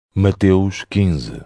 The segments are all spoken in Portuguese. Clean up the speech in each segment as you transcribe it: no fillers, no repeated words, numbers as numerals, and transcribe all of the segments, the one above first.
Mateus 15.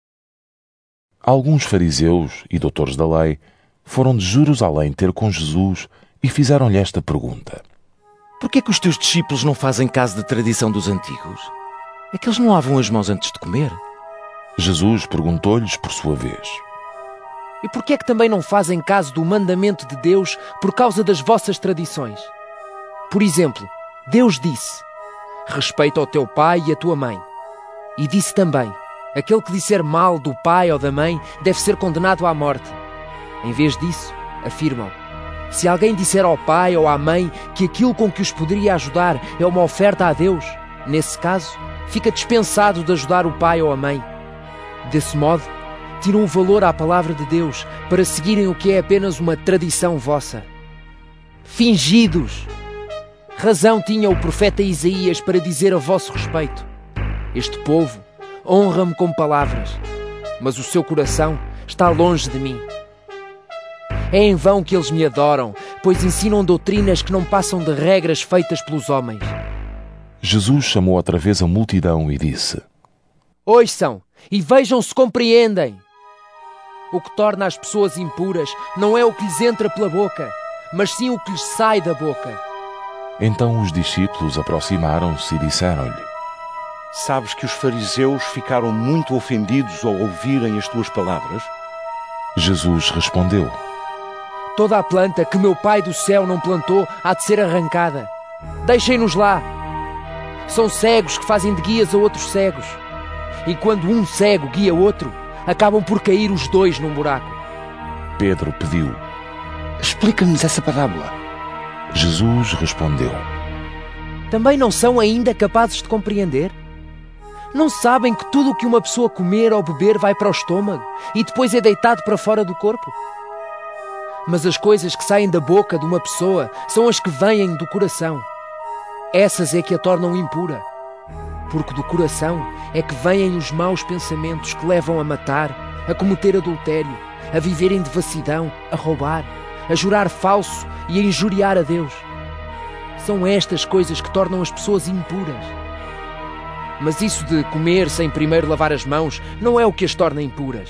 Alguns fariseus e doutores da lei foram de Jerusalém ter com Jesus e fizeram-lhe esta pergunta: Por que é que os teus discípulos não fazem caso da tradição dos antigos? É que eles não lavam as mãos antes de comer? Jesus perguntou-lhes por sua vez: E por que é que também não fazem caso do mandamento de Deus por causa das vossas tradições? Por exemplo, Deus disse: respeita o teu pai e a tua mãe. E disse também: aquele que disser mal do pai ou da mãe deve ser condenado à morte. Em vez disso, afirmam: se alguém disser ao pai ou à mãe que aquilo com que os poderia ajudar é uma oferta a Deus, nesse caso, fica dispensado de ajudar o pai ou a mãe. Desse modo, tiram o valor à palavra de Deus para seguirem o que é apenas uma tradição vossa. Fingidos! Razão tinha o profeta Isaías para dizer a vosso respeito: este povo honra-me com palavras, mas o seu coração está longe de mim. É em vão que eles me adoram, pois ensinam doutrinas que não passam de regras feitas pelos homens. Jesus chamou outra vez a multidão e disse: Ouçam e vejam se compreendem. O que torna as pessoas impuras não é o que lhes entra pela boca, mas sim o que lhes sai da boca. Então os discípulos aproximaram-se e disseram-lhe: Sabes que os fariseus ficaram muito ofendidos ao ouvirem as tuas palavras? Jesus respondeu: Toda a planta que meu Pai do céu não plantou há de ser arrancada. Deixem-nos lá. São cegos que fazem de guias a outros cegos. E quando um cego guia outro, acabam por cair os dois num buraco. Pedro pediu: Explica-nos essa parábola. Jesus respondeu: Também não são ainda capazes de compreender? Não sabem que tudo o que uma pessoa comer ou beber vai para o estômago e depois é deitado para fora do corpo? Mas as coisas que saem da boca de uma pessoa são as que vêm do coração. Essas é que a tornam impura. Porque do coração é que vêm os maus pensamentos que levam a matar, a cometer adultério, a viver em devassidão, a roubar, a jurar falso e a injuriar a Deus. São estas coisas que tornam as pessoas impuras. Mas isso de comer sem primeiro lavar as mãos não é o que as torna impuras.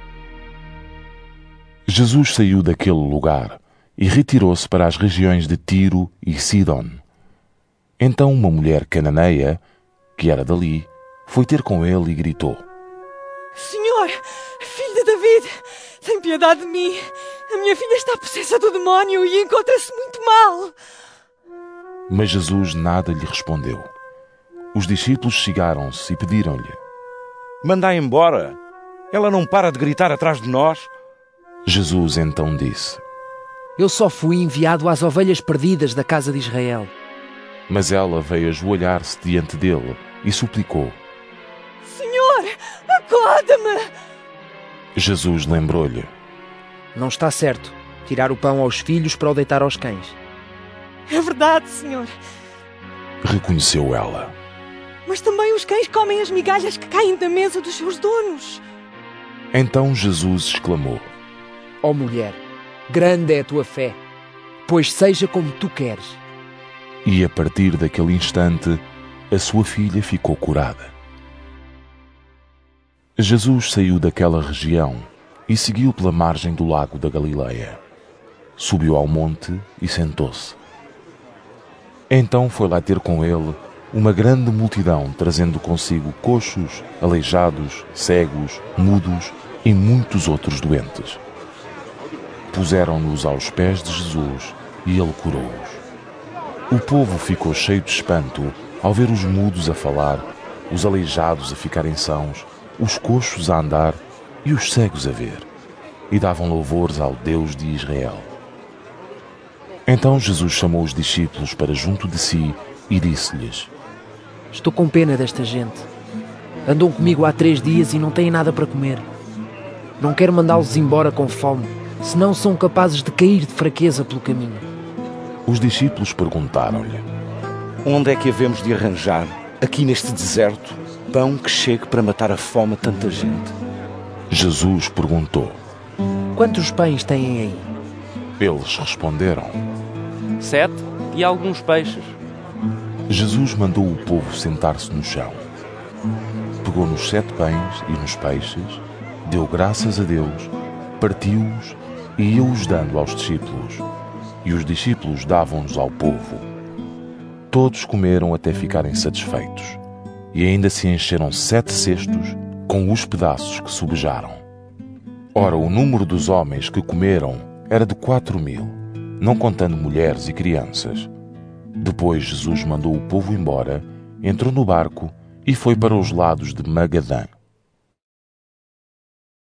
Jesus saiu daquele lugar e retirou-se para as regiões de Tiro e Sidom. Então uma mulher cananeia, que era dali, foi ter com ele e gritou: Senhor, filho de David, tem piedade de mim. A minha filha está possessa do demónio e encontra-se muito mal. Mas Jesus nada lhe respondeu. Os discípulos chegaram-se e pediram-lhe: Manda-a embora. Ela não para de gritar atrás de nós. Jesus então disse: Eu só fui enviado às ovelhas perdidas da casa de Israel. Mas ela veio ajoelhar-se diante dele e suplicou: Senhor, acorda-me! Jesus lembrou-lhe: Não está certo tirar o pão aos filhos para o deitar aos cães. É verdade, Senhor. Reconheceu ela. Mas também os cães comem as migalhas que caem da mesa dos seus donos. Então Jesus exclamou: Ó mulher, grande é a tua fé, pois seja como tu queres. E a partir daquele instante, a sua filha ficou curada. Jesus saiu daquela região e seguiu pela margem do lago da Galileia. Subiu ao monte e sentou-se. Então foi lá ter com ele uma grande multidão, trazendo consigo coxos, aleijados, cegos, mudos e muitos outros doentes. Puseram-nos aos pés de Jesus e ele curou-os. O povo ficou cheio de espanto ao ver os mudos a falar, os aleijados a ficarem sãos, os coxos a andar e os cegos a ver, e davam louvores ao Deus de Israel. Então Jesus chamou os discípulos para junto de si e disse-lhes: Estou com pena desta gente. Andam comigo há 3 dias e não têm nada para comer. Não quero mandá-los embora com fome, senão são capazes de cair de fraqueza pelo caminho. Os discípulos perguntaram-lhe: Onde é que havemos de arranjar, aqui neste deserto, pão que chegue para matar a fome a tanta gente? Jesus perguntou: Quantos pães têm aí? Eles responderam: 7 e alguns peixes. Jesus mandou o povo sentar-se no chão. pegou nos 7 pães e nos peixes, deu graças a Deus, partiu-os e ia-os dando aos discípulos, e os discípulos davam-nos ao povo. Todos comeram até ficarem satisfeitos, e ainda se encheram 7 cestos com os pedaços que sobejaram. Ora, o número dos homens que comeram era de 4.000, não contando mulheres e crianças. Depois Jesus mandou o povo embora, entrou no barco e foi para os lados de Magadã.